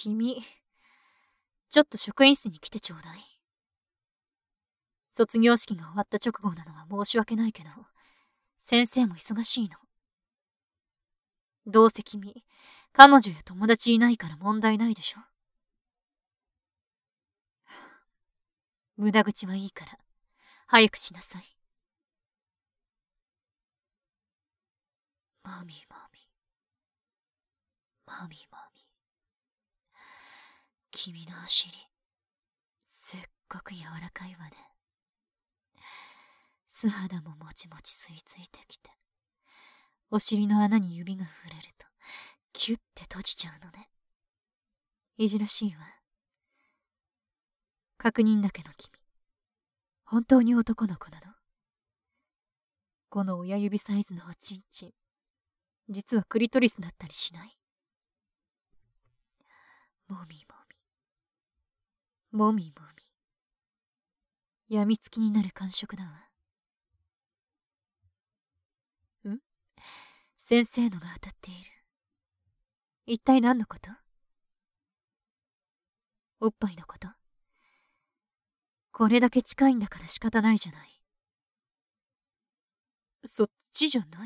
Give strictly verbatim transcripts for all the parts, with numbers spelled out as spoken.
君、ちょっと職員室に来てちょうだい。卒業式が終わった直後なのは申し訳ないけど、先生も忙しいの。どうせ君、彼女や友達いないから問題ないでしょ。無駄口はいいから、早くしなさい。マミーマミー。マミーマミー。君のお尻、すっごく柔らかいわね。素肌ももちもち吸い付いてきて、お尻の穴に指が触れると、キュッて閉じちゃうのね。いじらしいわ。確認だけど君、本当に男の子なの？この親指サイズのおちんちん、実はクリトリスだったりしない？もみもみ。もみもみ。やみつきになる感触だわ。ん？先生のが当たっている。一体何のこと？おっぱいのこと？これだけ近いんだから仕方ないじゃない。そっちじゃない。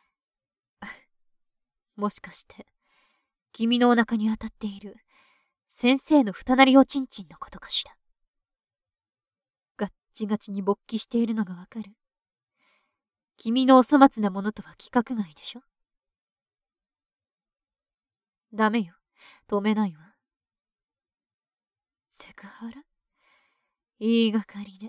もしかして、君のお腹に当たっている先生の二なりおちんちんのことかしら。ガッチガチに勃起しているのがわかる。君のお粗末なものとは規格外でしょ。ダメよ。止めないわ。セクハラ？言いがかりね。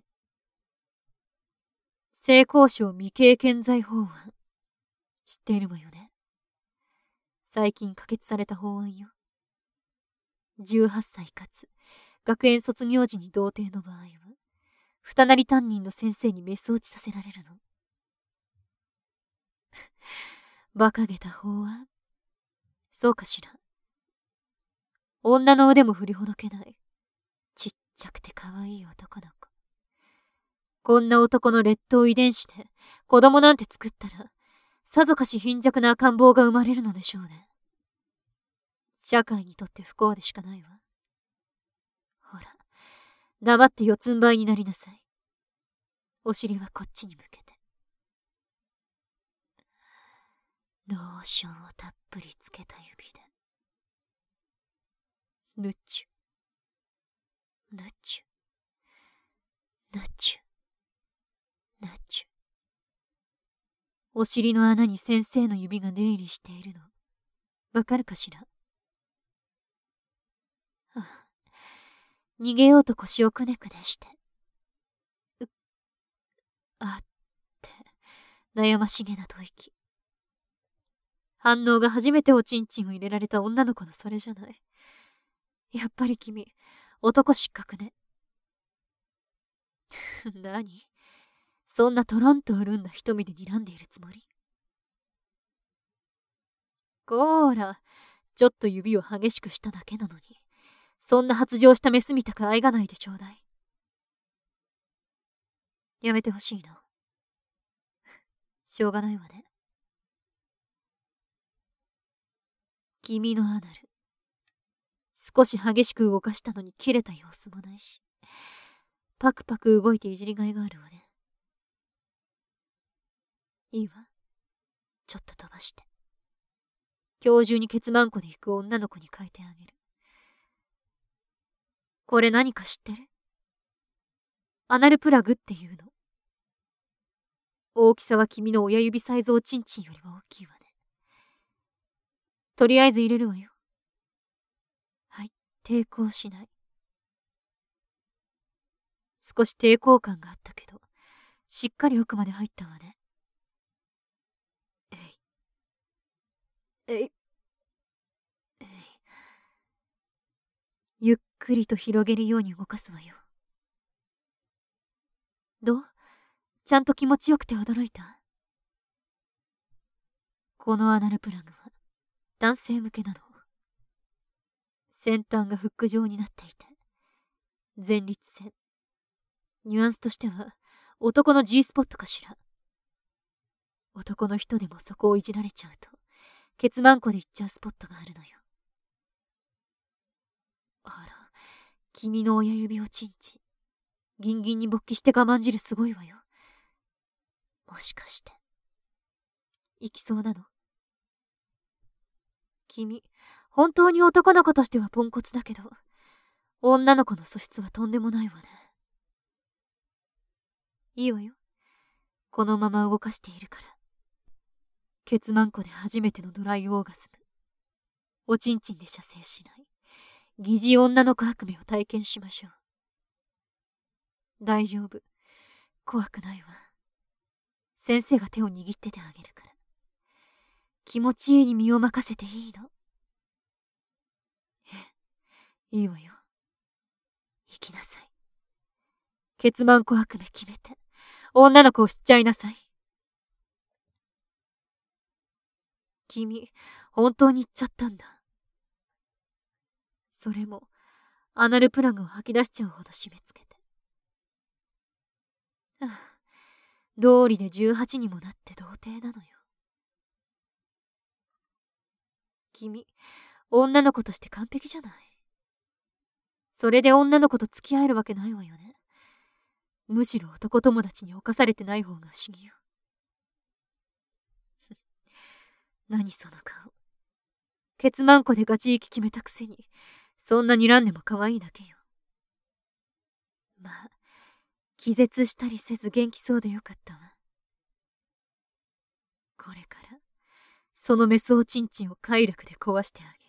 性交渉未経験罪法案。知っているわよね。最近可決された法案よ。じゅうはっさいかつ学園卒業時に童貞の場合は、二なり担任の先生にメス落ちさせられるの。馬鹿げた法案。そうかしら。女の腕も振りほどけない。ちっちゃくて可愛い男の子。こんな男の劣等遺伝子で子供なんて作ったら、さぞかし貧弱な赤ん坊が生まれるのでしょうね。社会にとって不幸でしかないわ。ほら、黙って四つん這いになりなさい。お尻はこっちに向けて。ローションをたっぷりつけた指で。ぬっちゅ、ぬっちゅ、ぬっちゅ、ぬっちゅ。お尻の穴に先生の指が出入りしているの、わかるかしら。ああ、逃げようと腰をくねくねして。うっ、あって、悩ましげな吐息。反応が初めておちんちんを入れられた女の子のそれじゃない。やっぱり君、男失格ね。何？そんなトロンと潤んだ瞳で睨んでいるつもり？こーら、ちょっと指を激しくしただけなのに、そんな発情したメスみたく愛がないでちょうだい。やめてほしいの。しょうがないわね。君のアナル、少し激しく動かしたのに切れた様子もないし、パクパク動いていじりがいがあるわね。いいわ。ちょっと飛ばして。今日中にケツマンコで行く女の子に変えてあげる。これ何か知ってる？アナルプラグっていうの。大きさは君の親指サイズおちんちんよりも大きいわね。とりあえず入れるわよ。はい、抵抗しない。少し抵抗感があったけど、しっかり奥まで入ったわね。えい。えい。えい。ゆっくりと広げるように動かすわよ。どう？ちゃんと気持ちよくて驚いた？このアナルプラグは男性向けなの。先端がフック状になっていて、前立腺。ニュアンスとしては男の G スポットかしら。男の人でもそこをいじられちゃうと、ケツマンコでいっちゃうスポットがあるのよ。 君の親指をチンチン、ギンギンに勃起して我慢汁すごいわよ。もしかして、行きそうなの？君、本当に男の子としてはポンコツだけど、女の子の素質はとんでもないわね。いいわよ。このまま動かしているから。ケツマンコで初めてのドライオーガズム。おちんちんで射精しない。疑似女の子悪夢を体験しましょう。大丈夫。怖くないわ。先生が手を握っててあげるから。気持ちいいに身を任せていいの？え、いいわよ。行きなさい。ケツマンコ悪夢決めて、女の子を知っちゃいなさい。君、本当に言っちゃったんだ。それも、アナルプラグを吐き出しちゃうほど締め付けて。ああ、道理でじゅうはちにもなって童貞なのよ。君、女の子として完璧じゃない。それで女の子と付き合えるわけないわよね。むしろ男友達に侵されてない方が不思議よ。何その顔。ケツマンコでガチ息決めたくせに、そんな睨んでも可愛いだけよ。まあ、気絶したりせず元気そうでよかったわ。これから、そのメスおちんちんを快楽で壊してあげる。